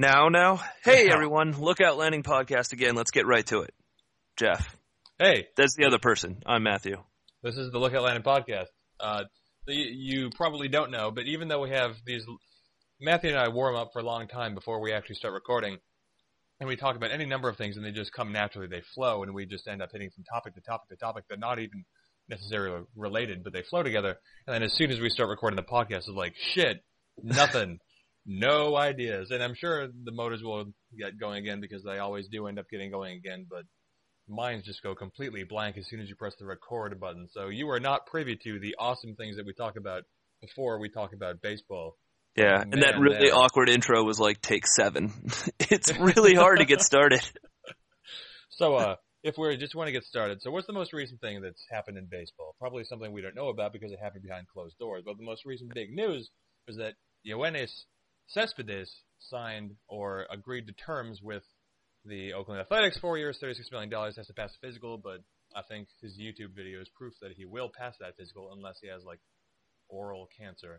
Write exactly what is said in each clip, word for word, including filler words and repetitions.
Now, now? Hey, everyone. Lookout Landing Podcast again. Let's get right to it. Jeff. Hey. That's the other person. I'm Matthew. This is the Lookout Landing Podcast. Uh, you, you probably don't know, but even though we have these... Matthew and I warm up for a long time before we actually start recording, and we talk about any number of things, and they just come naturally. They flow, and we just end up hitting from topic to topic to topic. They're not even necessarily related, but they flow together. And then as soon as we start recording the podcast, it's like, shit, nothing. No ideas. And I'm sure the motors will get going again because they always do end up getting going again, but mines just go completely blank as soon as you press the record button. So you are not privy to the awesome things that we talk about before we talk about baseball. Yeah, Man, and that really man. awkward intro was like take seven. It's really hard to get started. So uh, if we just want to get started, so what's the most recent thing that's happened in baseball? Probably something we don't know about because it happened behind closed doors. But the most recent big news was that Yoenis Cespedes signed or agreed to terms with the Oakland Athletics, four years, thirty-six million dollars, has to pass a physical, but I think his YouTube video is proof that he will pass that physical unless he has, like, oral cancer.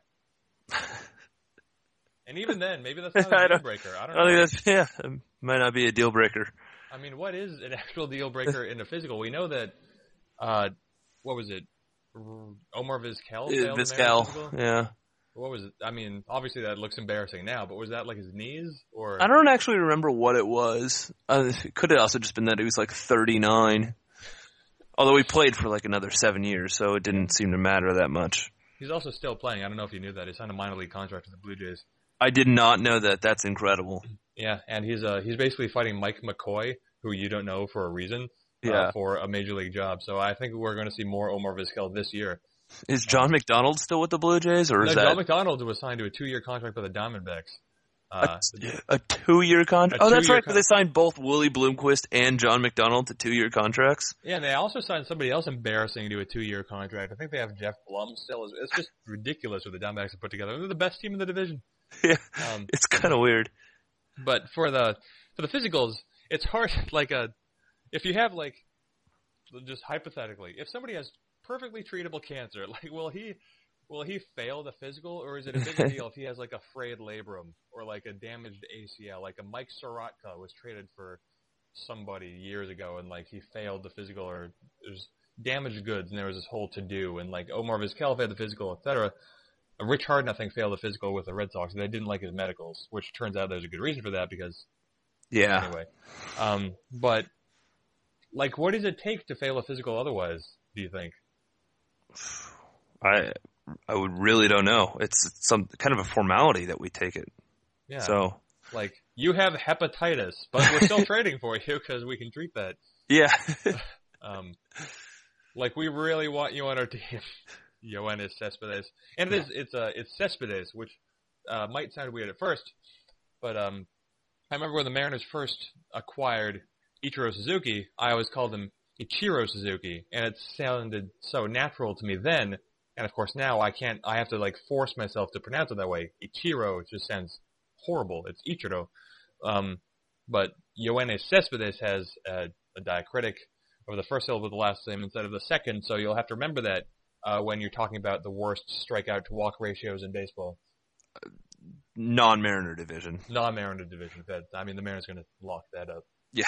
And even then, maybe that's not a deal breaker. I don't know. I think that's, yeah, it might not be a deal breaker. I mean, what is an actual deal breaker in a physical? We know that, uh, what was it, Omar Vizquel? failed Vizquel, yeah. What was it? I mean, obviously that looks embarrassing now, but was that like his knees or? I don't actually remember what it was. Uh, it could have also just been that he was like thirty-nine. Although he played for like another seven years, so it didn't seem to matter that much. He's also still playing. I don't know if you knew that. He signed a minor league contract with the Blue Jays. I did not know that. That's incredible. Yeah, and he's uh he's basically fighting Mike McCoy, who you don't know for a reason, uh, yeah. for a major league job. So I think we're going to see more Omar Vizquel this year. Is John McDonald still with the Blue Jays, or is no, that John McDonald was signed to a two-year contract by the Diamondbacks? Uh, a, a two-year contract? A oh, that's two-year right, because they signed both Willie Bloomquist and John McDonald to two-year contracts. Yeah, and they also signed somebody else embarrassing to a two-year contract. I think they have Jeff Blum still. It's just ridiculous what the Diamondbacks have put together. They're the best team in the division. Yeah, um, it's kind of weird. But for the for the physicals, it's hard. Like a, if you have like, just hypothetically, if somebody has perfectly treatable cancer, like will he will he fail the physical, or is it a bigger deal if he has like a frayed labrum or like a damaged A C L? Like a Mike Sorotka was traded for somebody years ago, and like he failed the physical, or there's damaged goods, and there was this whole to do, and like Omar Vizquel failed the physical, et cetera. Rich Harden, I think, failed the physical with the Red Sox, and they didn't like his medicals, which turns out there's a good reason for that because, yeah. Anyway, um, but like, what does it take to fail a physical otherwise? Do you think? I I would really don't know. It's some kind of a formality that we take it. Yeah. So, like, you have hepatitis, but we're still trading for you because we can treat that. Yeah. um, like, we really want you on our team. Yoenis Cespedes, and it is it's uh it's Cespedes, which uh, might sound weird at first, but um, I remember when the Mariners first acquired Ichiro Suzuki, I always called him Ichiro Suzuki, and it sounded so natural to me then, and of course now I can't. I have to like force myself to pronounce it that way. Ichiro just sounds horrible. It's Ichiro, um, but Yoenis Cespedes has a, a diacritic over the first syllable of the last name instead of the second, so you'll have to remember that. Uh, when you're talking about the worst strikeout to walk ratios in baseball. Non-Mariner division. Non-Mariner division. That, I mean, the Mariners are going to lock that up. Yeah.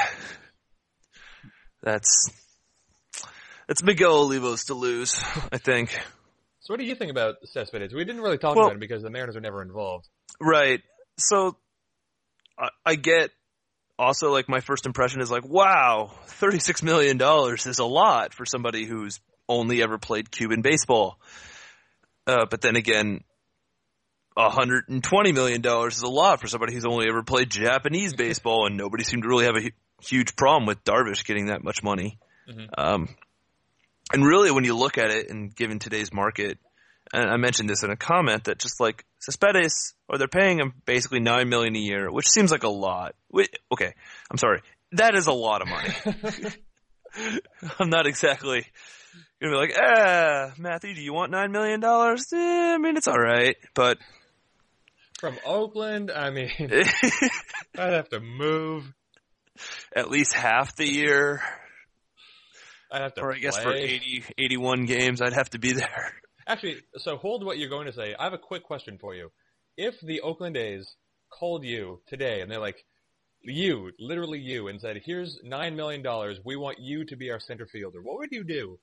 That's that's Miguel Olivos to lose, I think. So what do you think about Cespedes? We didn't really talk well, about him because the Mariners are never involved. Right. So I, I get also, like, my first impression is like, wow, thirty-six million dollars is a lot for somebody who's only ever played Cuban baseball. Uh, but then again, one hundred twenty million dollars is a lot for somebody who's only ever played Japanese baseball, and nobody seemed to really have a hu- huge problem with Darvish getting that much money. Mm-hmm. Um, and really, when you look at it, and given today's market, and I mentioned this in a comment, that just like Cespedes, or they're paying him basically nine million dollars a year, which seems like a lot. Wait, okay, I'm sorry. That is a lot of money. I'm not exactly... You're going to be like, ah, Matthew, do you want nine million dollars? Eh, I mean, it's all right, but... From Oakland, I mean, I'd have to move. At least half the year. I'd have to Or I play. guess for eighty, eighty-one games, I'd have to be there. Actually, so hold what you're going to say. I have a quick question for you. If the Oakland A's called you today and they're like, you, literally you, and said, here's nine million dollars. We want you to be our center fielder. What would you do?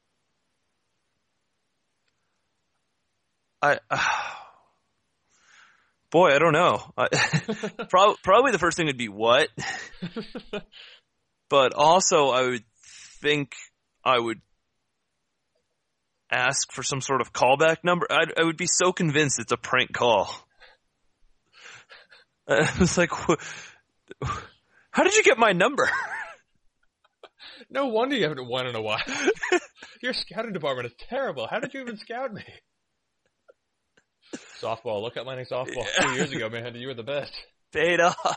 I, uh, boy, I don't know. I, prob- probably the first thing would be what? But also I would think I would ask for some sort of callback number. I'd, I would be so convinced it's a prank call. I was like, how did you get my number? No wonder you haven't won in a while. Your scouting department is terrible. How did you even scout me? Softball. Look at Atlantic softball Yeah. two years ago, man. You were the best. Paid off.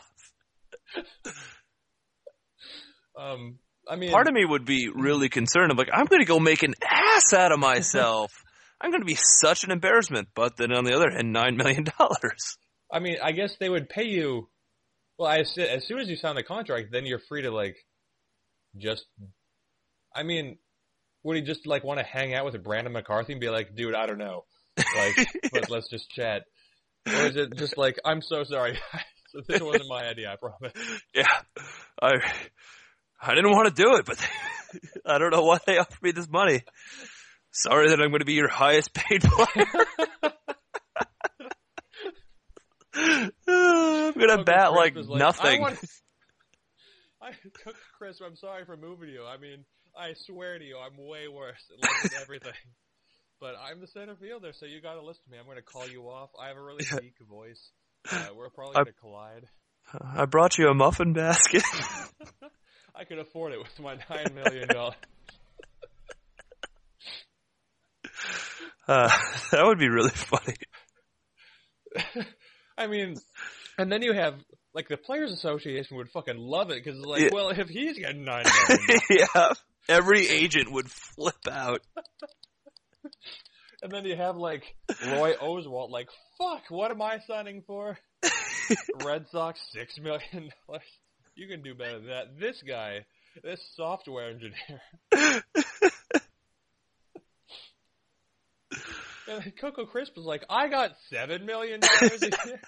Um, I mean, Part of me would be really concerned. I'm like, I'm going to go make an ass out of myself. I'm going to be such an embarrassment. But then on the other hand, nine million dollars. I mean, I guess they would pay you. Well, I, as soon as you sign the contract, then you're free to like, just. I mean, would he just like want to hang out with Brandon McCarthy and be like, dude, I don't know, like, but let's just chat, or is it just like, I'm so sorry, guys. This wasn't my idea, I promise. Yeah, I I didn't want to do it, but I don't know why they offered me this money. Sorry that I'm going to be your highest paid player. I'm going to bat like, like nothing. I, want I took Chris, I'm sorry for moving you. I mean, I swear to you, I'm way worse at like everything. But I'm the center fielder, so you got to listen to me. I'm going to call you off. I have a really weak voice. Uh, we're probably going to collide. I brought you a muffin basket. I could afford it with my nine million dollars. Uh, that would be really funny. I mean, and then you have, like, the Players Association would fucking love it, because, like, yeah. well, if he's getting nine million dollars. Yeah, every agent would flip out. And then you have, like, Roy Oswalt, like, fuck, what am I signing for? Red Sox, six million dollars. You can do better than that. This guy, this software engineer. And Coco Crisp was like, I got seven million dollars a year.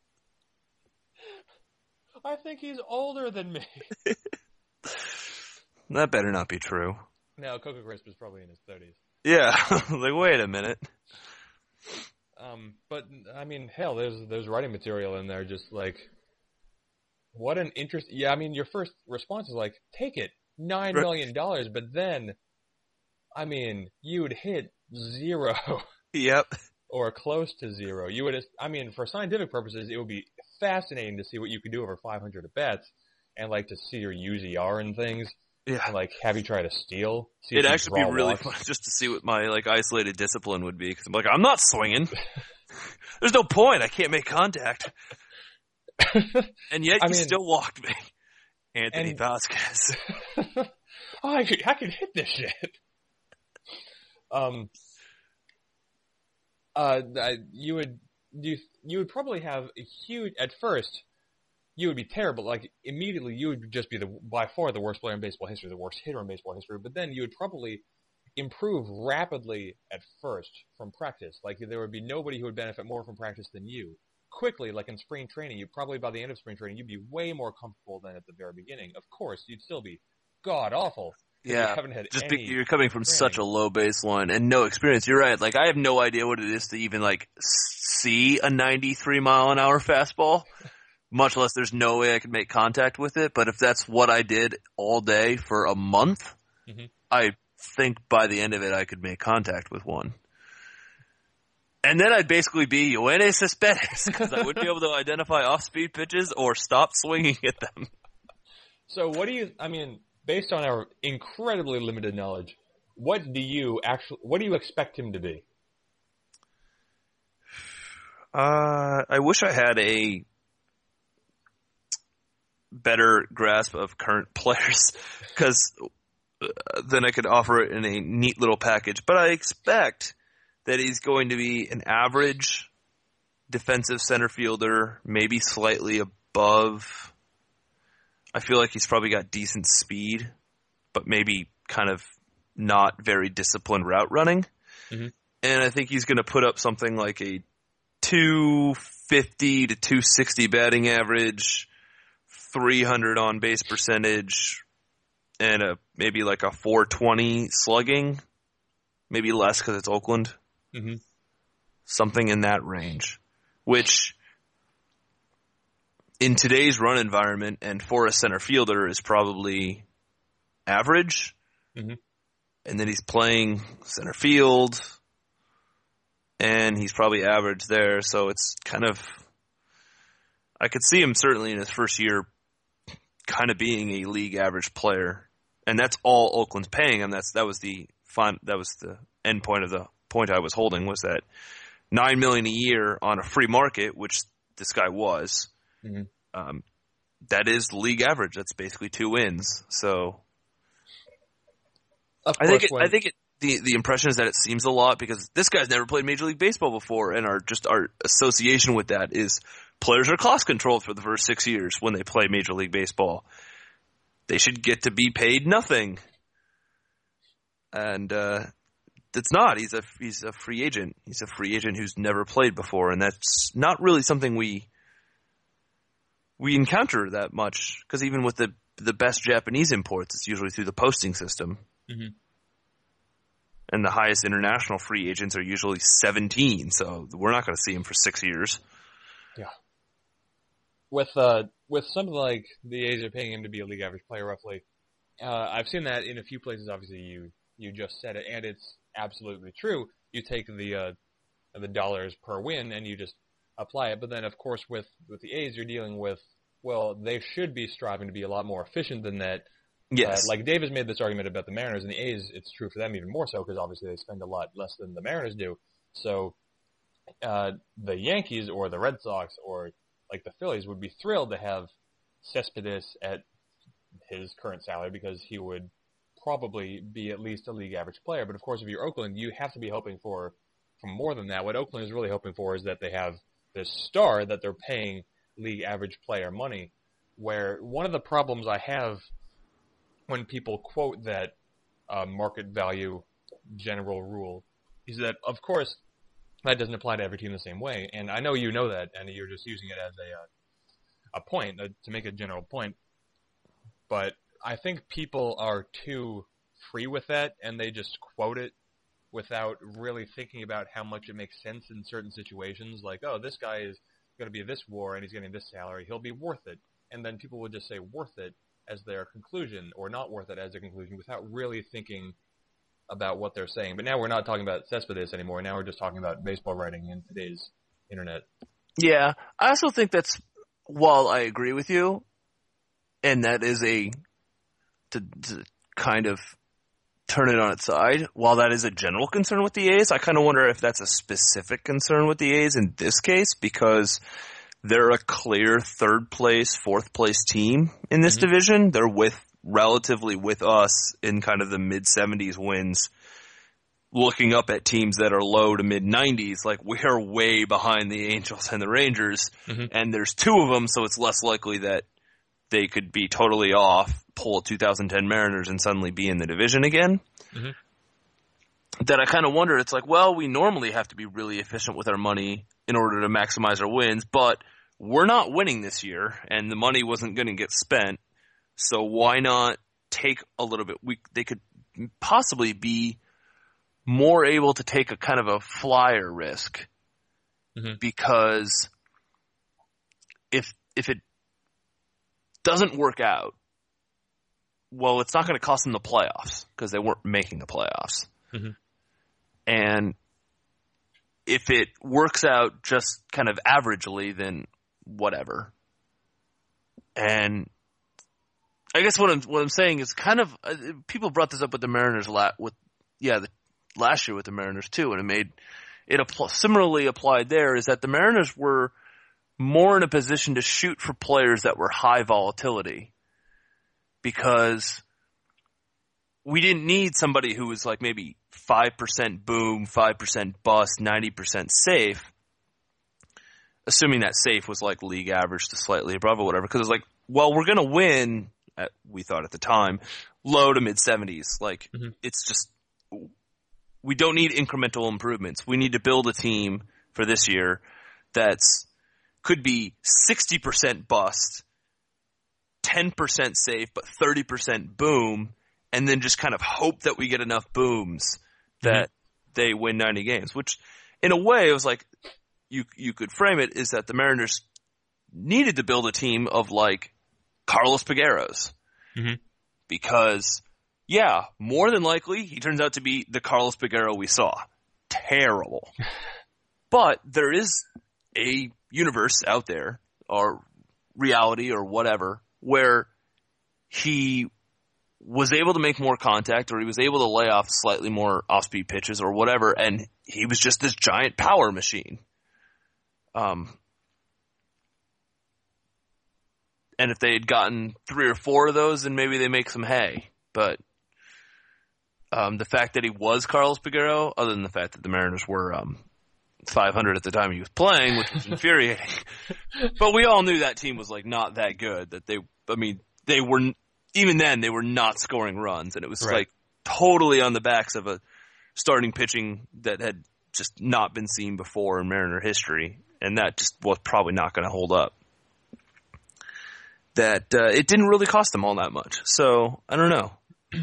I think he's older than me. That better not be true. No, Coco Crisp is probably in his thirties. Yeah, like, wait a minute. Um, but, I mean, hell, there's there's writing material in there just like, what an interest. Yeah, I mean, your first response is like, take it, nine million dollars, but then, I mean, you would hit zero. Yep. Or close to zero. You would, I mean, for scientific purposes, it would be fascinating to see what you could do over five hundred at bats, and like to see your U Z R and things. Yeah. And like have you try to steal. See It'd actually be really walks. fun just to see what my like isolated discipline would be. Because I'm like, I'm not swinging. There's no point. I can't make contact. And yet I you mean, still walked me. Anthony and, Vasquez. oh, I could, I could hit this shit. Um, uh, you would, you, you would probably have a huge, at first, you would be terrible. Like, immediately, you would just be the, by far the worst player in baseball history, the worst hitter in baseball history, but then you would probably improve rapidly at first from practice. Like, there would be nobody who would benefit more from practice than you. Quickly, like in spring training, you probably by the end of spring training, you'd be way more comfortable than at the very beginning. Of course, you'd still be god awful. Yeah, you haven't had just any be, you're coming from training. such a low baseline and no experience. You're right. Like, I have no idea what it is to even like see a ninety-three mile an hour fastball. Much less, there's no way I could make contact with it. But if that's what I did all day for a month, mm-hmm. I think by the end of it, I could make contact with one. And then I'd basically be Yoenis Cespedes, because I wouldn't be able to identify off-speed pitches or stop swinging at them. So what do you, I mean, based on our incredibly limited knowledge, what do you actually, what do you expect him to be? Uh, I wish I had a better grasp of current players, because then I could offer it in a neat little package. But I expect that he's going to be an average defensive center fielder, maybe slightly above. I feel like he's probably got decent speed, but maybe kind of not very disciplined route running. Mm-hmm. And I think he's going to put up something like a two fifty to two sixty batting average, three hundred on base percentage, and a maybe like a four twenty slugging, maybe less because it's Oakland. Mm-hmm. Something in that range, which in today's run environment and for a center fielder is probably average. Mm-hmm. And then he's playing center field, and he's probably average there. So it's kind of, I could see him certainly in his first year kind of being a league average player. And that's all Oakland's paying him. That's, that was the fun, that was the end point of the point I was holding, was that nine million dollars a year on a free market, which this guy was, mm-hmm. um, that is league average. That's basically two wins. So of I think it, when... I think it, the the impression is that it seems a lot because this guy's never played Major League Baseball before, and our just our association with that is players are cost controlled for the first six years when they play Major League Baseball. They should get to be paid nothing, and uh, it's not. He's a he's a free agent. He's a free agent who's never played before, and that's not really something we we encounter that much. Because even with the the best Japanese imports, it's usually through the posting system. Mm-hmm. And the highest international free agents are usually seventeen, so we're not going to see him for six years. Yeah. With uh, with something like the A's are paying him to be a league average player, roughly. Uh, I've seen that in a few places. Obviously, you you just said it, and it's absolutely true. You take the uh, the dollars per win and you just apply it. But then, of course, with with the A's, you're dealing with, well, they should be striving to be a lot more efficient than that. Yes. Uh, like Dave has made this argument about the Mariners and the A's. It's true for them even more so because obviously they spend a lot less than the Mariners do. So uh, the Yankees or the Red Sox or like the Phillies would be thrilled to have Cespedes at his current salary because he would probably be at least a league average player. But of course, if you're Oakland, you have to be hoping for, for more than that. What Oakland is really hoping for is that they have this star that they're paying league average player money. Where one of the problems I have when people quote that uh, market value general rule is that, of course, that doesn't apply to every team the same way. And I know you know that, and you're just using it as a uh, a point, uh, to make a general point. But I think people are too free with that, and they just quote it without really thinking about how much it makes sense in certain situations. Like, oh, this guy is going to be this war, and he's getting this salary. He'll be worth it. And then people would just say worth it as their conclusion, or not worth it as a conclusion, without really thinking about what they're saying. But now we're not talking about Cespedes anymore. Now we're just talking about baseball writing in today's internet. Yeah, I also think that's, while I agree with you, and that is a, to, to kind of turn it on its side, while that is a general concern with the A's, I kind of wonder if that's a specific concern with the A's in this case, because they're a clear third place, fourth place team in this mm-hmm. division. They're with relatively with us in kind of the mid seventies wins, looking up at teams that are low to mid nineties. Like, we're way behind the Angels and the Rangers, mm-hmm. and there's two of them, so it's less likely that they could be totally off, pull two thousand ten Mariners, and suddenly be in the division again. Mm-hmm. That I kind of wonder, it's like, well, we normally have to be really efficient with our money in order to maximize our wins, but we're not winning this year, and the money wasn't going to get spent, so why not take a little bit? We They could possibly be more able to take a kind of a flyer risk, mm-hmm. because if if it doesn't work out, well, it's not going to cost them the playoffs because they weren't making the playoffs. Mm-hmm. And if it works out just kind of averagely, then whatever. And I guess what I'm what I'm saying is kind of uh, people brought this up with the Mariners la- with yeah the, last year with the Mariners too, and it made it apl- similarly applied there is that the Mariners were more in a position to shoot for players that were high volatility because we didn't need somebody who was like maybe five percent boom, five percent bust, ninety percent safe, assuming that safe was like league average to slightly above or whatever, because it's like, well, we're going to win, at, we thought at the time, low to mid seventies. Like, mm-hmm. it's just, we don't need incremental improvements. We need to build a team for this year that's could be sixty percent bust, ten percent safe, but thirty percent boom, and then just kind of hope that we get enough booms that mm-hmm. they win ninety games, which in a way it was like you you could frame it is that the Mariners needed to build a team of like Carlos Pegueros. Mm-hmm. Because, yeah, more than likely, he turns out to be the Carlos Peguero we saw. Terrible. But there is a universe out there, or reality, or whatever, where he was able to make more contact, or he was able to lay off slightly more off-speed pitches, or whatever, and he was just this giant power machine. Um, and if they had gotten three or four of those, then maybe they make some hay. But um, the fact that he was Carlos Peguero, other than the fact that the Mariners were um, five hundred at the time he was playing, which was infuriating. But we all knew that team was like not that good. That they, I mean, they were even then they were not scoring runs, and it was right. like totally on the backs of a starting pitching that had just not been seen before in Mariner history, and that just was probably not going to hold up. That uh, it didn't really cost them all that much. So I don't know.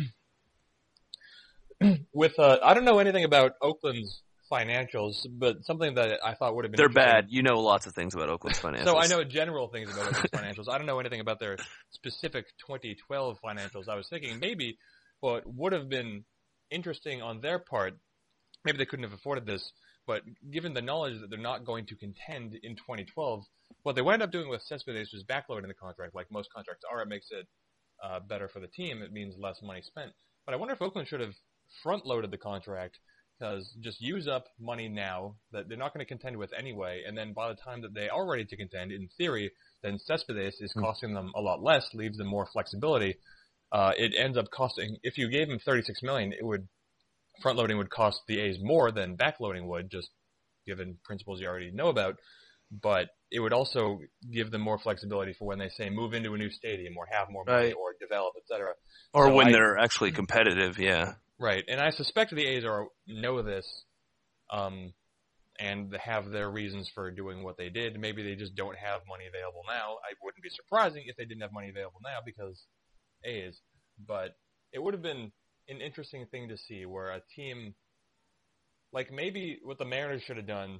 With uh, I don't know anything about Oakland's financials, but something that I thought would have been they're bad. You know lots of things about Oakland's financials. So I know general things about Oakland's financials. I don't know anything about their specific twenty twelve financials. I was thinking maybe what would have been interesting on their part, maybe they couldn't have afforded this, but given the knowledge that they're not going to contend in twenty twelve, what they wound up doing with Cespedes was backloading the contract, like most contracts are. It makes it uh, better for the team. It means less money spent. But I wonder if Oakland should have front-loaded the contract, because just use up money now that they're not going to contend with anyway, and then by the time that they are ready to contend, in theory, then Cespedes is costing them a lot less, leaves them more flexibility. Uh, it ends up costing, if you gave them thirty-six million dollars, it would, front-loading would cost the A's more than back-loading would, just given principles you already know about. But it would also give them more flexibility for when they say move into a new stadium or have more money right. or develop, et cetera. Or so when I, they're actually competitive, yeah. Right, and I suspect the A's are know this, um, and have their reasons for doing what they did. Maybe they just don't have money available now. I wouldn't be surprising if they didn't have money available now because A's. But it would have been an interesting thing to see where a team, like maybe what the Mariners should have done,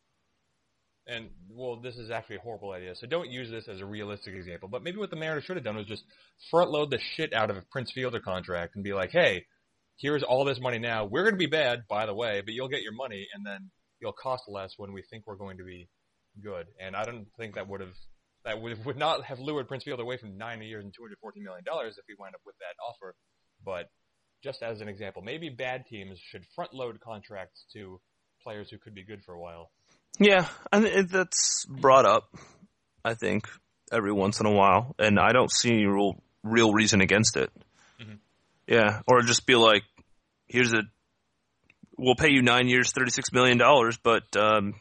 and, well, this is actually a horrible idea, so don't use this as a realistic example, but maybe what the Mariners should have done was just front-load the shit out of a Prince Fielder contract and be like, hey, here's all this money now. We're going to be bad, by the way, but you'll get your money, and then you'll cost less when we think we're going to be good. And I don't think that would have that would, would not have lured Prince Fielder away from nine years and two hundred fourteen million dollars if we wind up with that offer. But just as an example, maybe bad teams should front-load contracts to players who could be good for a while. Yeah, and that's brought up, I think, every once in a while, and I don't see any real, real reason against it. Mm-hmm. Yeah, or just be like, here's a, we'll pay you nine years, thirty-six million dollars, but um,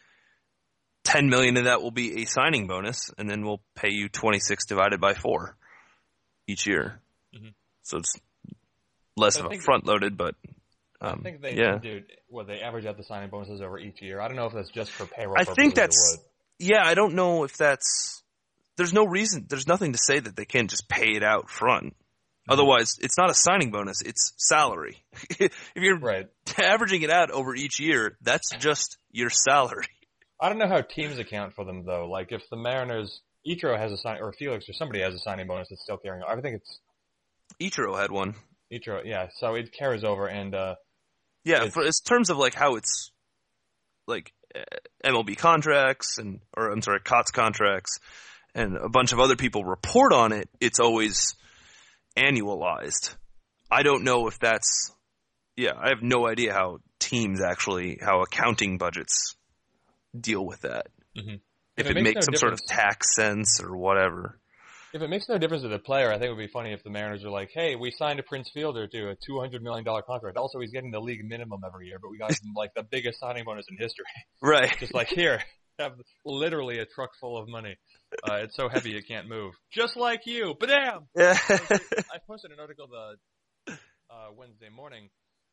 ten million dollars of that will be a signing bonus, and then we'll pay you twenty-six divided by four each year. Mm-hmm. So it's less of a front-loaded, but um, I think they yeah. do, well, they average out the signing bonuses over each year. I don't know if that's just for payroll I purposes think that's, or what. yeah, I don't know if that's, there's no reason, there's nothing to say that they can't just pay it out front. Mm-hmm. Otherwise, it's not a signing bonus, it's salary. If you're right. averaging it out over each year, that's just your salary. I don't know how teams account for them, though. Like, if the Mariners, Ichiro has a sign, or Felix or somebody has a signing bonus that's still carrying on. I think it's Ichiro had one. Ichiro, yeah. So it carries over, and uh, yeah, for in terms of like how it's like M L B contracts and, or I'm sorry, C O T S contracts, and a bunch of other people report on it. It's always annualized. I don't know if that's, yeah, I have no idea how teams actually, how accounting budgets deal with that. Mm-hmm. If, if it, it makes, makes no some sort of tax sense or whatever. If it makes no difference to the player, I think it would be funny if the Mariners are like, hey, we signed a Prince Fielder to a two hundred million dollars contract. Also, he's getting the league minimum every year, but we got him like the biggest signing bonus in history. Right. Just like, here, have literally a truck full of money. Uh, it's so heavy it can't move. Just like you. Ba-damn! Yeah. I posted an article the uh, Wednesday morning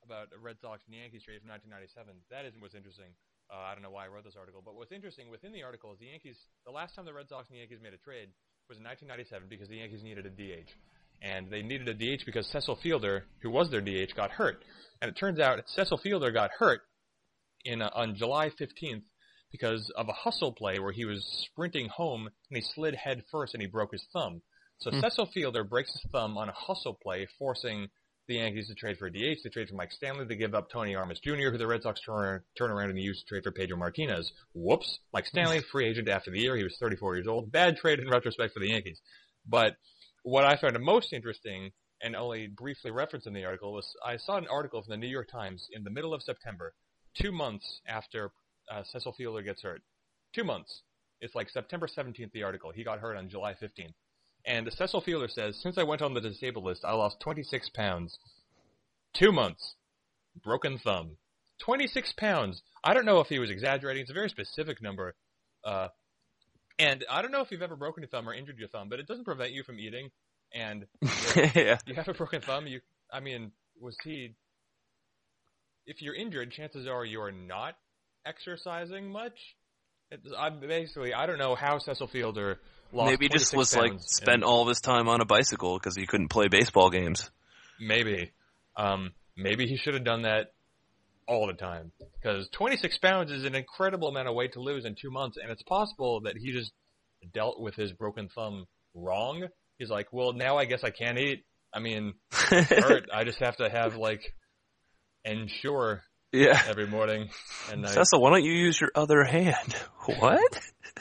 about the Red Sox and Yankees trade from nineteen ninety-seven. That isn't what's interesting. Uh, I don't know why I wrote this article, but what's interesting within the article is the Yankees. The last time the Red Sox and Yankees made a trade was in nineteen ninety-seven because the Yankees needed a D H, and they needed a D H because Cecil Fielder, who was their D H, got hurt. And it turns out Cecil Fielder got hurt in uh, on July fifteenth because of a hustle play where he was sprinting home and he slid head first and he broke his thumb. So hmm. Cecil Fielder breaks his thumb on a hustle play, forcing the Yankees to trade for a D H. They trade for Mike Stanley. They give up Tony Armas Junior, who the Red Sox turn, turn around and use to trade for Pedro Martinez. Whoops. Mike Stanley, free agent after the year. He was thirty-four years old. Bad trade in retrospect for the Yankees. But what I found the most interesting, and only briefly referenced in the article, was I saw an article from the New York Times in the middle of September, two months after uh, Cecil Fielder gets hurt. Two months. It's like September seventeenth, the article. He got hurt on July fifteenth. And Cecil Fielder says, since I went on the disabled list, I lost twenty-six pounds. Two months. Broken thumb. twenty-six pounds. I don't know if he was exaggerating. It's a very specific number. Uh, and I don't know if you've ever broken your thumb or injured your thumb, but it doesn't prevent you from eating. And yeah. You have a broken thumb. You, I mean, was he... If you're injured, chances are you're not exercising much. It's, I basically, I don't know how Cecil Fielder lost Maybe he just was like spent and, all of his time on a bicycle because he couldn't play baseball games. Maybe. Um, maybe he should have done that all the time, because twenty-six pounds is an incredible amount of weight to lose in two months, and it's possible that he just dealt with his broken thumb wrong. He's like, well, now I guess I can't eat. I mean, it's hurt. I just have to have, like, Ensure yeah. every morning and night. Cecil, why don't you use your other hand? What?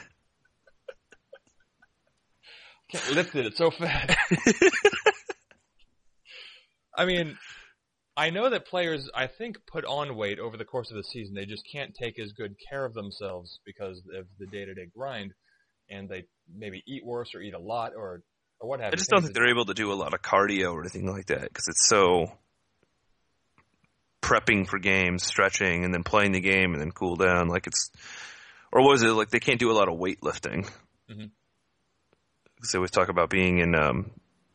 Can't lift it. It's so fat. I mean, I know that players, I think, put on weight over the course of the season. They just can't take as good care of themselves because of the day-to-day grind, and they maybe eat worse or eat a lot or, or what have you. I just don't think they're able to do a lot of cardio or anything like that because it's so prepping for games, stretching, and then playing the game and then cool down. Like it's, or what was it, like they can't do a lot of weightlifting. Mm-hmm. Because they always talk about being in, um,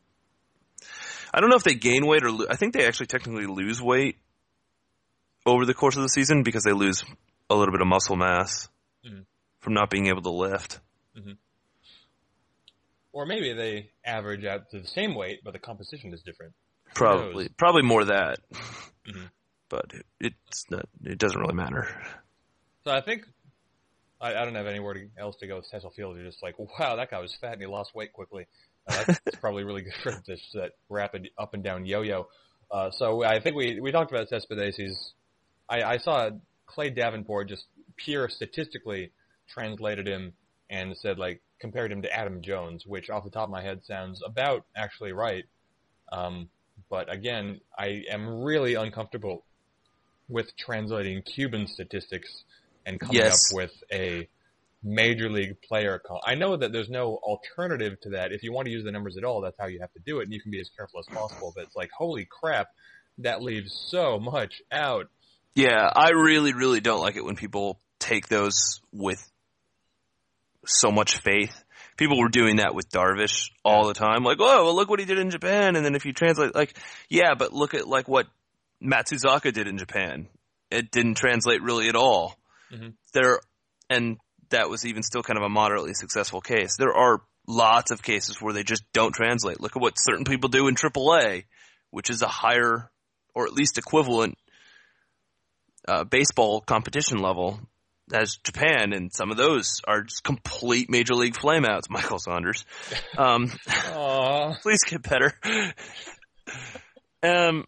I don't know if they gain weight or lo- I think they actually technically lose weight over the course of the season because they lose a little bit of muscle mass mm-hmm. from not being able to lift. Mm-hmm. Or maybe they average out to the same weight, but the composition is different. Probably, probably more that. Mm-hmm. But it, it's not, it doesn't really matter. So I think I, I don't have anywhere else to go with Cecil Fielder. Just like, wow, that guy was fat and he lost weight quickly. Uh, that's probably really good for this that rapid up and down yo-yo. Uh, so I think we we talked about Cespedes. He's I, I saw Clay Davenport just pure statistically translated him and said like compared him to Adam Jones, which off the top of my head sounds about actually right. Um, but again, I am really uncomfortable with translating Cuban statistics and coming yes. up with a major league player call. I know that there's no alternative to that. If you want to use the numbers at all, that's how you have to do it, and you can be as careful as possible. But it's like, holy crap, that leaves so much out. Yeah, I really, really don't like it when people take those with so much faith. People were doing that with Darvish all the time. Like, oh, well, look what he did in Japan. And then if you translate, like, yeah, but look at, like, what Matsuzaka did in Japan. It didn't translate really at all. Mm-hmm. There, and that was even still kind of a moderately successful case. There are lots of cases where they just don't translate. Look at what certain people do in triple A, which is a higher or at least equivalent uh, baseball competition level as Japan, and some of those are just complete major league flameouts, Michael Saunders. Um, please get better. um,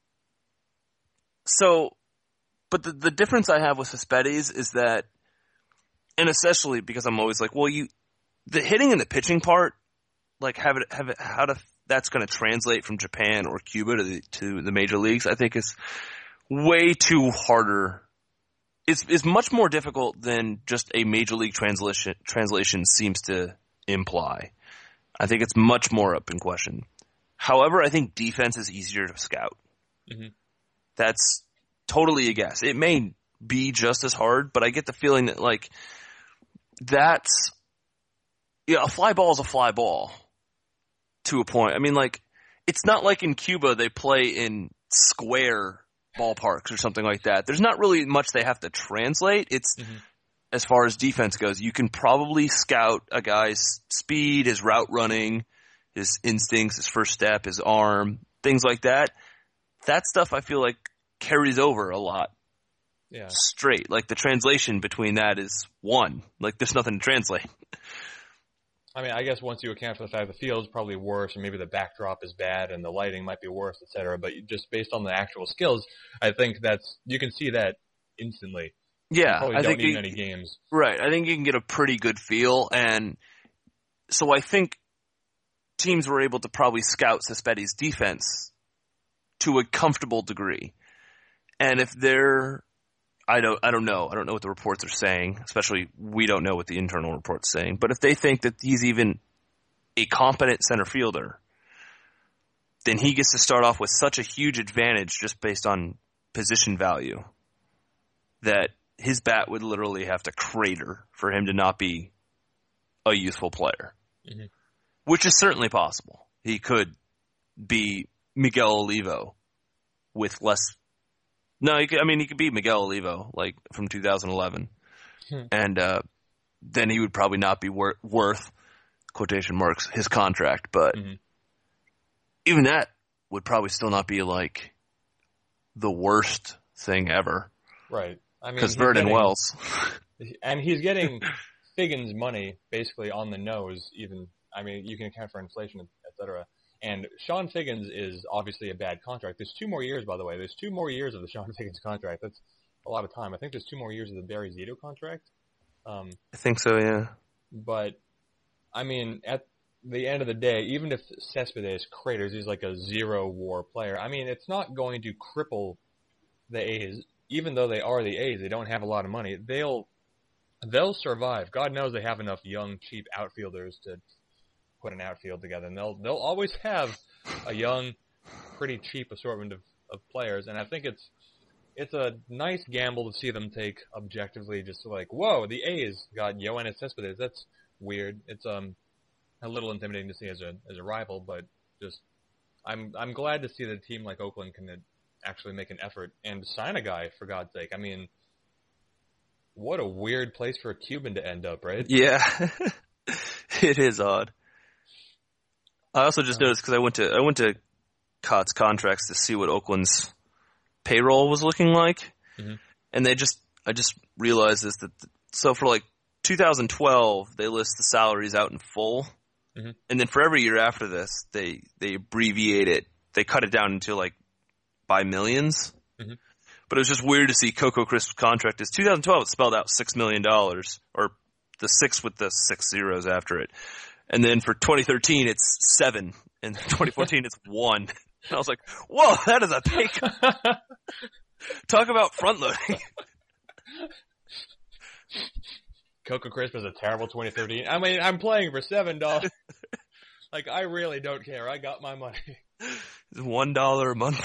so, but the, the difference I have with Cespedes is that, and especially because I'm always like, well, you, the hitting and the pitching part, like have it, have it, how to, that's going to translate from Japan or Cuba to the, to the major leagues, I think is way too harder. It's, it's much more difficult than just a major league translation, translation seems to imply. I think it's much more up in question. However, I think defense is easier to scout. Mm-hmm. That's totally a guess. It may be just as hard, but I get the feeling that, like, that's, yeah, a fly ball is a fly ball to a point. I mean, like, it's not like in Cuba they play in square ballparks or something like that. There's not really much they have to translate. It's mm-hmm. as far as defense goes, you can probably scout a guy's speed, his route running, his instincts, his first step, his arm, things like that. That stuff I feel like carries over a lot. Yeah. Straight. Like the translation between that is one. Like there's nothing to translate. I mean, I guess once you account for the fact the field's probably worse, or maybe the backdrop is bad and the lighting might be worse, et cetera. But just based on the actual skills, I think that's you can see that instantly. Yeah, you probably I don't think need you, many games. Right. I think you can get a pretty good feel, and so I think teams were able to probably scout Cespetti's defense to a comfortable degree. And if they're I don't I don't know. I don't know what the reports are saying, especially we don't know what the internal report's saying. But if they think that he's even a competent center fielder, then he gets to start off with such a huge advantage just based on position value that his bat would literally have to crater for him to not be a useful player, mm-hmm. which is certainly possible. He could be Miguel Olivo with less. No, he could, I mean, he could be Miguel Olivo, like, from two thousand eleven. Hmm. And uh, then he would probably not be wor- worth, quotation marks, his contract. But mm-hmm. even that would probably still not be, like, the worst thing ever. Right. I mean, because Vernon getting, Wells. And he's getting Figgins money, basically, on the nose, even. I mean, you can account for inflation, et cetera. And Sean Figgins is obviously a bad contract. There's two more years, by the way. There's two more years of the Sean Figgins contract. That's a lot of time. I think there's two more years of the Barry Zito contract. Um, I think so, yeah. But, I mean, at the end of the day, even if Cespedes craters, he's like a zero-war player. I mean, it's not going to cripple the A's. Even though they are the A's, they don't have a lot of money. They'll they'll survive. God knows they have enough young, cheap outfielders to put an outfield together, and they'll they'll always have a young, pretty cheap assortment of, of players. And I think it's it's a nice gamble to see them take objectively, just like, whoa, the A's got Yoenis Cespedes. That's weird. It's um a little intimidating to see as a as a rival, but just I'm I'm glad to see that a team like Oakland can actually make an effort and sign a guy, for God's sake. I mean, what a weird place for a Cuban to end up, right? Yeah, it is odd. I also just noticed because I went to I went to Cott's contracts to see what Oakland's payroll was looking like, mm-hmm. and they just I just realized this that so for like two thousand twelve they list the salaries out in full, mm-hmm. and then for every year after this they they abbreviate it, they cut it down into like by millions. Mm-hmm. But it was just weird to see Coco Crisp's contract is two thousand twelve. It spelled out six million dollars, or the six with the six zeros after it. And then for twenty thirteen, it's seven. And twenty fourteen, it's one. And I was like, whoa, that is a pay cut. Talk about front loading. Coco Crisp is a terrible twenty thirteen. I mean, I'm playing for seven dollars. Like, I really don't care. I got my money. It's one dollar a month.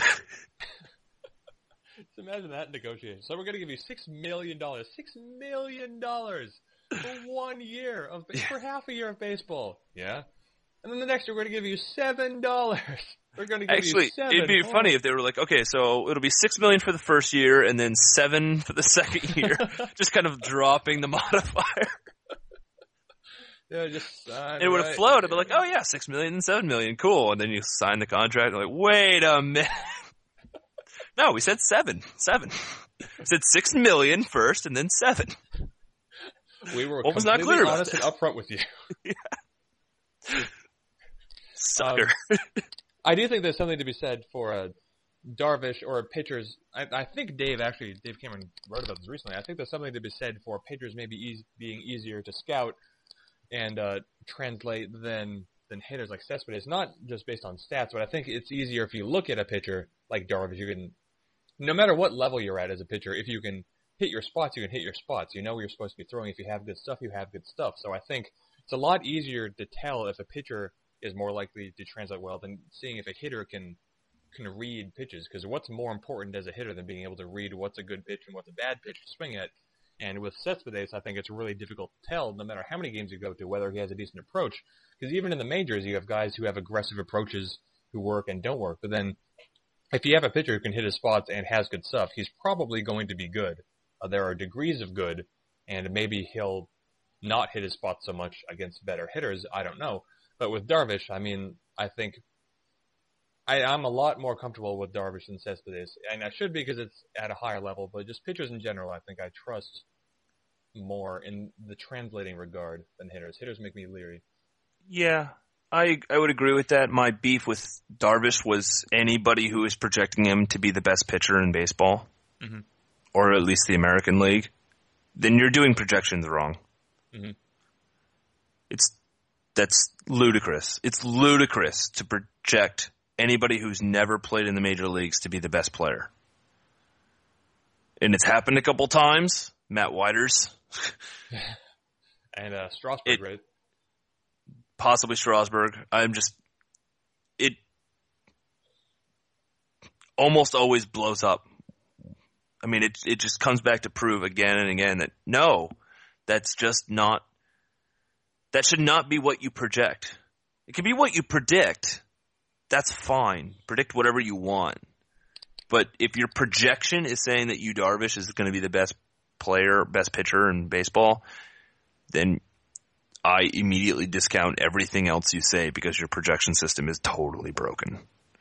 Just imagine that negotiation. So we're going to give you six million dollars. six million dollars for one year, of yeah. for half a year of baseball. Yeah? And then the next year we're going to give you seven dollars. We're going to give Actually, you seven it'd be dollars. funny if they were like, okay, so it'll be six million dollars for the first year and then seven for the second year. Just kind of dropping the modifier. Yeah, just sign it would have right. flowed. It'd be like, oh yeah, six million and seven million, cool. And then you sign the contract. And like, wait a minute. No, we said seven, seven. We said six million first, and then seven. We were what was not clear about honest and upfront with you. Yeah. Sucker. Um, I do think there's something to be said for a Darvish or pitchers. I, I think Dave actually, Dave Cameron wrote about this recently. I think there's something to be said for pitchers maybe easy, being easier to scout and uh, translate than than hitters like Cespedes. Not just based on stats, but I think it's easier if you look at a pitcher like Darvish. You can, no matter what level you're at as a pitcher, if you can hit your spots, you can hit your spots. You know where you're supposed to be throwing. If you have good stuff, you have good stuff. So I think it's a lot easier to tell if a pitcher is more likely to translate well than seeing if a hitter can can read pitches. Because what's more important as a hitter than being able to read what's a good pitch and what's a bad pitch to swing at? And with Cespedes, I think it's really difficult to tell, no matter how many games you go to, whether he has a decent approach. Because even in the majors, you have guys who have aggressive approaches who work and don't work. But then if you have a pitcher who can hit his spots and has good stuff, he's probably going to be good. Uh, there are degrees of good, and maybe he'll not hit his spots so much against better hitters. I don't know. But with Darvish, I mean, I think I, I'm a lot more comfortable with Darvish than Cespedes. And I should be because it's at a higher level, but just pitchers in general, I think I trust more in the translating regard than hitters. Hitters make me leery. Yeah, I I would agree with that. My beef with Darvish was anybody who is projecting him to be the best pitcher in baseball, mm-hmm. or at least the American League, then you're doing projections wrong. Mm-hmm. It's that's ludicrous. It's ludicrous to project anybody who's never played in the major leagues to be the best player. And it's happened a couple times. Matt Whiters. and uh, Strasburg, it, right? Possibly Strasburg. I'm just, it almost always blows up. I mean, it it just comes back to prove again and again that no, that's just not, that should not be what you project. It can be what you predict. That's fine. Predict whatever you want. But if your projection is saying that Yu Darvish is going to be the best player, best pitcher in baseball, then I immediately discount everything else you say because your projection system is totally broken.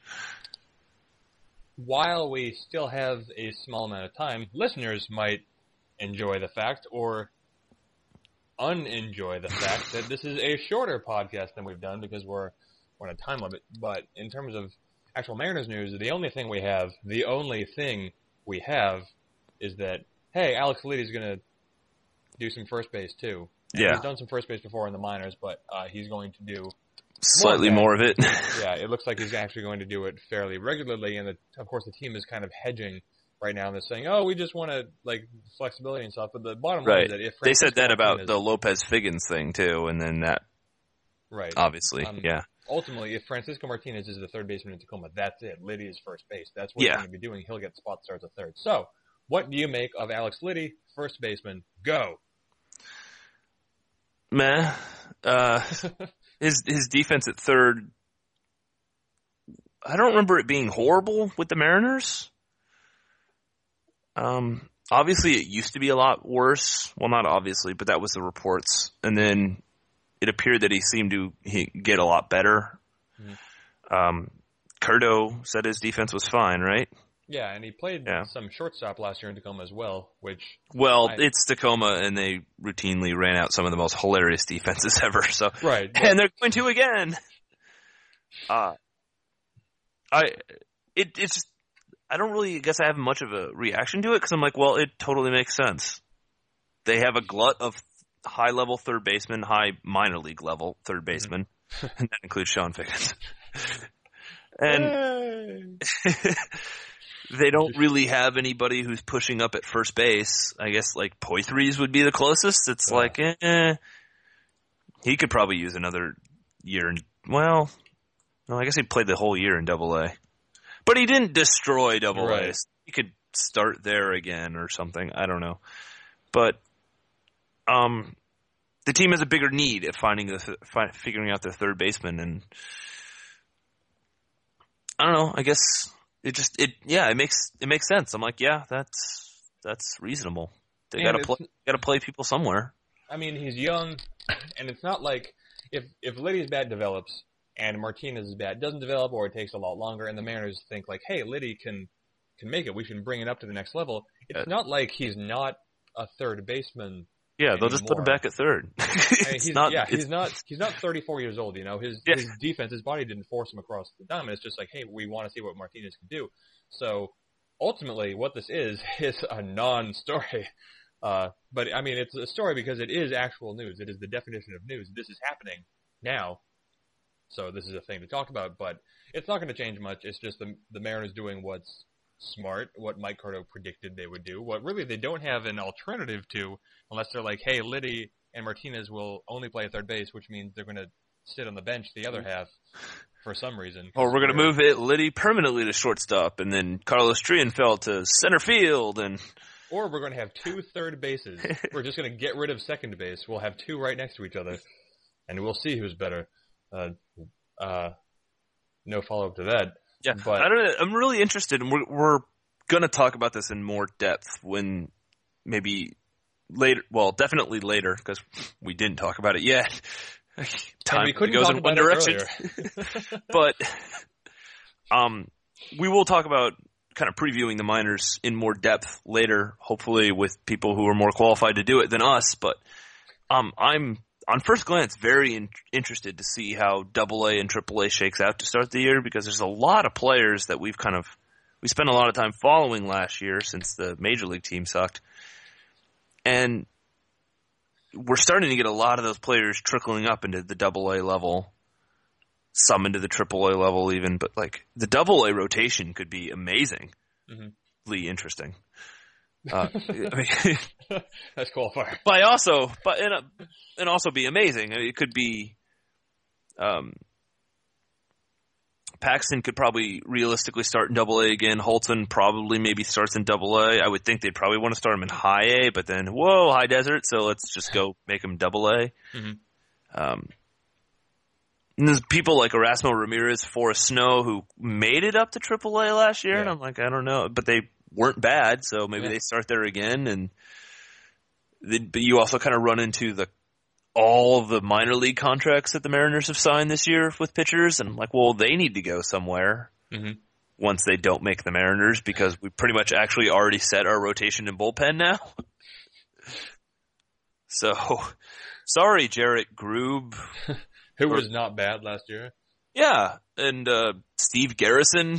While we still have a small amount of time, listeners might enjoy the fact or unenjoy the fact that this is a shorter podcast than we've done because we're, we're on a time limit. But in terms of actual Mariners news, the only thing we have, the only thing we have is that, hey, Alex Liddy's going to do some first base too. And yeah. He's done some first base before in the minors, but uh, he's going to do slightly more, more of it. Yeah, it looks like he's actually going to do it fairly regularly, and the, of course the team is kind of hedging right now. And they're saying, "Oh, we just want to like flexibility and stuff." But the bottom line right. is that if Francisco they said that Martinez, about the Lopez Figgins thing too, and then that, right? Obviously, um, yeah. Ultimately, if Francisco Martinez is the third baseman in Tacoma, that's it. Liddy is first base. That's what yeah. he's going to be doing. He'll get spot starts at third. So, what do you make of Alex Liddy, first baseman? Go. Meh. Uh, his his defense at third, I don't remember it being horrible with the Mariners. Um, obviously it used to be a lot worse. Well, not obviously, but that was the reports. And then it appeared that he seemed to he, get a lot better. Mm-hmm. Um, Curto said his defense was fine, right? Yeah, and he played yeah. some shortstop last year in Tacoma as well, which... Well, I, it's Tacoma, and they routinely ran out some of the most hilarious defenses ever, so... Right. And they're going to again! Uh, I... It, it's just... I don't really... I guess I have much of a reaction to it, because I'm like, well, it totally makes sense. They have a glut of high-level third baseman, high minor league level third baseman, mm-hmm. and that includes Sean Figgins. And... They don't really have anybody who's pushing up at first base. I guess like Poitras would be the closest. It's yeah. like, eh, he could probably use another year. In, well, no, I guess he played the whole year in Double A, but he didn't destroy Double A. Right. He could start there again or something. I don't know, but um, the team has a bigger need at finding the fi- figuring out their third baseman, and I don't know. I guess. It just it yeah it makes it makes sense. I'm like yeah that's that's reasonable. They got to play got to play people somewhere. I mean he's young, and it's not like if if Liddy's bat develops and Martinez's bat doesn't develop or it takes a lot longer, and the Mariners think like hey Liddy can can make it, we should bring it up to the next level. It's yeah. not like he's not a third baseman. Yeah, they'll anymore. just put him back at third. I mean, he's, not, yeah, he's not he's not thirty-four years old. You know, his yeah. his defense, his body didn't force him across the diamond. It's just like, hey, we want to see what Martinez can do. So ultimately, what this is is a non-story. Uh, but I mean, it's a story because it is actual news. It is the definition of news. This is happening now, so this is a thing to talk about. But it's not going to change much. It's just the the Mariners doing what's smart, what Mike Curto predicted they would do, what really they don't have an alternative to, unless they're like, hey, Liddy and Martinez will only play third base, which means they're going to sit on the bench the other half for some reason. Or we're going to move it Liddy permanently to shortstop, and then Carlos Trienfeld to center field, and or we're going to have two third bases. We're just going to get rid of second base. We'll have two right next to each other, and we'll see who's better. Uh, uh, no follow-up to that. Yeah, But I don't know. I'm really interested, and we're we're gonna talk about this in more depth when maybe later. Well, definitely later because we didn't talk about it yet. Time we couldn't goes talk in one about it direction. But um, we will talk about kind of previewing the minors in more depth later, hopefully with people who are more qualified to do it than us. But um, I'm on first glance very in- interested to see how Double A and Triple A shakes out to start the year, because there's a lot of players that we've kind of we spent a lot of time following last year since the major league team sucked, and we're starting to get a lot of those players trickling up into the Double A level, some into the Triple A level even. But like the Double A rotation could be amazingly mm-hmm. interesting. Uh, I mean, that's qualifier. But I also, but and, uh, and also be amazing. I mean, it could be. Um, Paxton could probably realistically start in Double A again. Holton probably maybe starts in Double A. I would think they'd probably want to start him in High A, but then whoa, High Desert. So let's just go make him Double A. Mm-hmm. Um, and there's people like Erasmo Ramirez, Forrest Snow, who made it up to Triple A last year, yeah. and I'm like, I don't know, but they weren't bad, so maybe yeah. they start there again. And they, but you also kind of run into the all of the minor league contracts that the Mariners have signed this year with pitchers, and I'm like, well, they need to go somewhere mm-hmm. once they don't make the Mariners, because we pretty much actually already set our rotation and bullpen now. So, sorry, Jarrett Grube. Who or, was not bad last year. Yeah, and uh, Steve Garrison.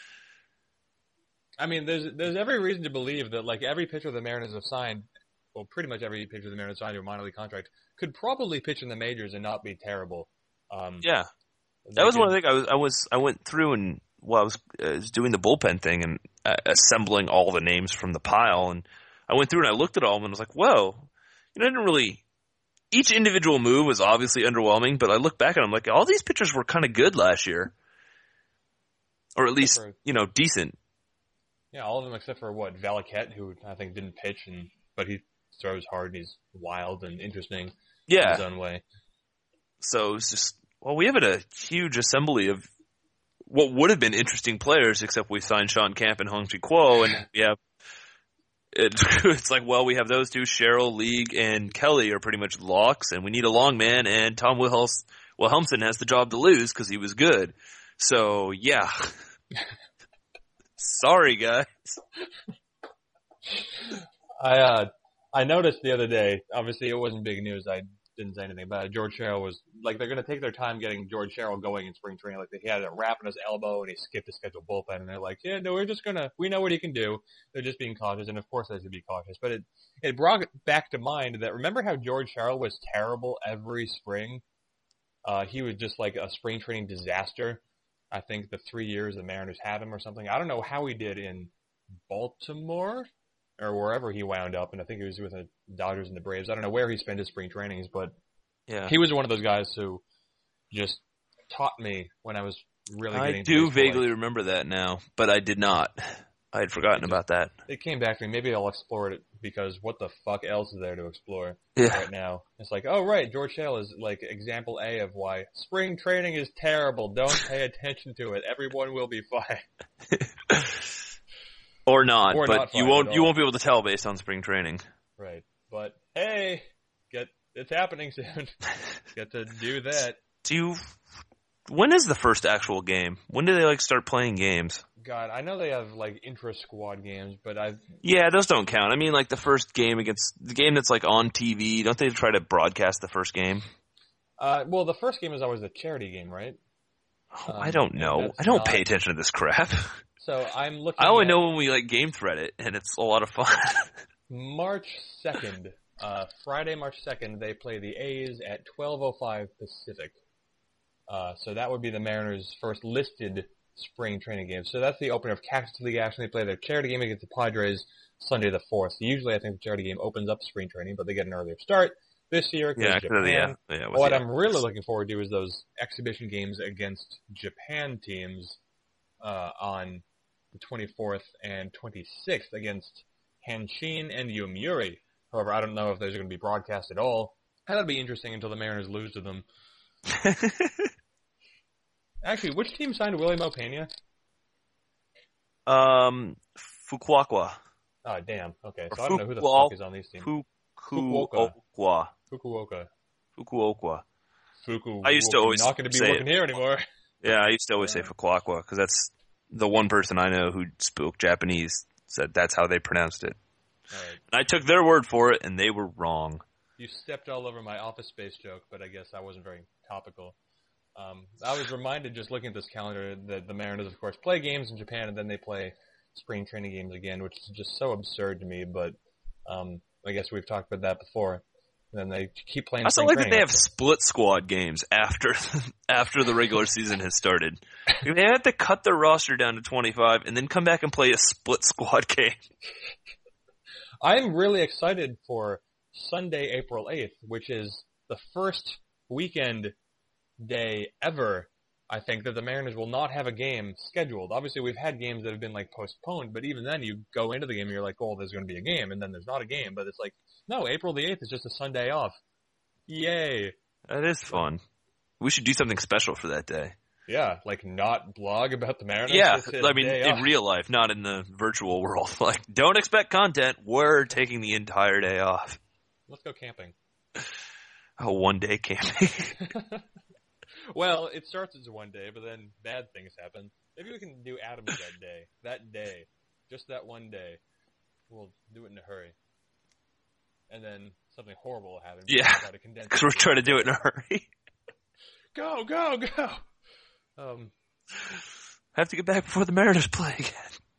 I mean, there's there's every reason to believe that like every pitcher the Mariners have signed, well, pretty much every pitcher the Mariners signed to a minor league contract could probably pitch in the majors and not be terrible. Um, yeah, that was could, one of the things I was I was I went through and well I was, I was doing the bullpen thing and uh, assembling all the names from the pile, and I went through and I looked at all of them and I was like, whoa, you know, I didn't really. Each individual move was obviously underwhelming, but I look back at them like all these pitchers were kind of good last year, or at least for, you know decent. Yeah, all of them except for what Valaket, who I think didn't pitch, and but he throws hard and he's wild and interesting. Yeah, in his own way. So it's just well, we have a huge assembly of what would have been interesting players, except we signed Sean Camp and Hong Chi Kuo, and we have. It, it's like, well, we have those two, Cheryl, League, and Kelly are pretty much locks, and we need a long man, and Tom Wilhelms, Wilhelmsen has the job to lose because he was good. So, yeah. Sorry, guys. I uh, I noticed the other day, obviously it wasn't big news, I didn't say anything about it. George Sherrill was, like, they're going to take their time getting George Sherrill going in spring training. Like, he had a wrap in his elbow and he skipped a scheduled bullpen, and they're like, yeah, no, we're just going to, we know what he can do. They're just being cautious, and of course they should be cautious. But it, it brought back to mind that, remember how George Sherrill was terrible every spring? Uh, he was just like a spring training disaster. I think the three years the Mariners had him or something. I don't know how he did in Baltimore or wherever he wound up, and I think he was with the Dodgers and the Braves. I don't know where he spent his spring trainings, but yeah. He was one of those guys who just taught me when I was really getting I do vaguely life. remember that now, but I did not. I had forgotten just, about that. It came back to me. Maybe I'll explore it because what the fuck else is there to explore yeah. right now? It's like, oh, right, George Sale is like example A of why spring training is terrible. Don't pay attention to it. Everyone will be fine. Or not, or but not you won't you won't be able to tell based on spring training. Right. But hey, get it's happening soon. Get to do that. Do you when is the first actual game? When do they like start playing games? God, I know they have like intra squad games, but I Yeah, those don't count. I mean like the first game against the game that's like on T V, don't they try to broadcast the first game? Uh well, the first game is always the charity game, right? Oh, um, I don't know. I don't not... pay attention to this crap. So I'm looking I only at know when we like game thread it, and it's a lot of fun. March second, uh, Friday, March second, they play the A's at twelve oh five Pacific. Uh, so that would be the Mariners' first listed spring training game. So that's the opener of Cactus League action. They play their charity game against the Padres Sunday the fourth. Usually I think the charity game opens up spring training, but they get an earlier start this year. Yeah, Japan. yeah, yeah, what the, I'm really looking forward to is those exhibition games against Japan teams uh, on the twenty-fourth and twenty-sixth against Hanshin and Yomiuri. However, I don't know if those are going to be broadcast at all. That'll be interesting until the Mariners lose to them. Actually, which team signed Willie Mo Pena? Um, Fukuoka. Oh, damn. Okay, Or so I don't know who the Fukuo- fuck is on these teams. Fukuoka. Fukuoka. Fukuoka. Fukuoka. I used to always not going to be say working it. here anymore. Yeah, I used to always say Fukuoka because that's the one person I know who spoke Japanese said that's how they pronounced it. All right. And I took their word for it, and they were wrong. You stepped all over my Office Space joke, but I guess I wasn't very topical. Um, I was reminded just looking at this calendar that the Mariners, of course, play games in Japan, and then they play spring training games again, which is just so absurd to me. But um, I guess we've talked about that before. And then they keep playing. I also spring like that training they have after. split squad games after after the regular season has started. They had to cut their roster down to twenty-five and then come back and play a split squad game. I'm really excited for Sunday, April eighth, which is the first weekend day ever, I think, that the Mariners will not have a game scheduled. Obviously, we've had games that have been, like, postponed, but even then you go into the game and you're like, oh, there's going to be a game, and then there's not a game. But it's like, no, April the eighth is just a Sunday off. Yay. That is fun. We should do something special for that day. Yeah, like not blog about the Mariners. Yeah, Just a I mean, day in off. real life, not in the virtual world. Like, don't expect content. We're taking the entire day off. Let's go camping. Oh, one day camping. Well, it starts as one day, but then bad things happen. Maybe we can do Adams that day. That day. Just that one day. We'll do it in a hurry. And then something horrible will happen. Yeah, Try to condense because we're trying to do it in a hurry. Go, go, go! Um, Have to get back before the Mariners play again.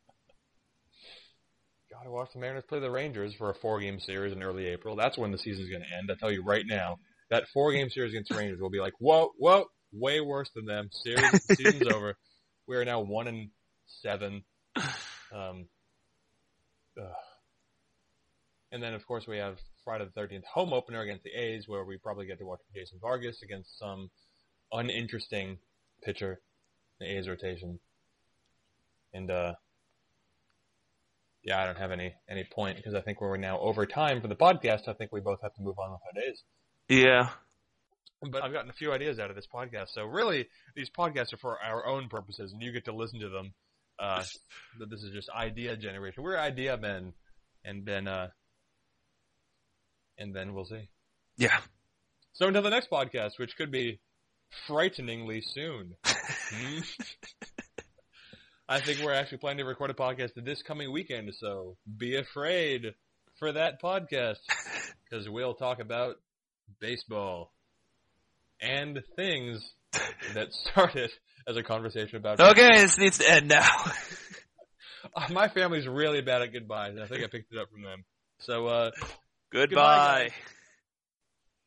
gotta watch the Mariners play the Rangers for a four-game series in early April. That's when the season's gonna end. I tell you right now. That four-game series against the Rangers will be like, whoa, whoa, way worse than them. Series, season's over. We are now one and seven. Um, ugh. And then, of course, we have Friday the thirteenth home opener against the A's, where we probably get to watch Jason Vargas against some uninteresting pitcher in the A's rotation. And, uh, yeah, I don't have any, any point because I think we're now over time for the podcast. I think we both have to move on with our days. Yeah. But I've gotten a few ideas out of this podcast. So really, these podcasts are for our own purposes, and you get to listen to them. Uh, but this is just idea generation. We're idea men. And then, uh, and then we'll see. Yeah. So until the next podcast, which could be frighteningly soon. Hmm? I think we're actually planning to record a podcast this coming weekend, so be afraid for that podcast, because we'll talk about baseball and things that started as a conversation about Okay, this needs to end now. My family's really bad at goodbyes, and I think I picked it up from them. So, uh, Goodbye. goodbye, guys.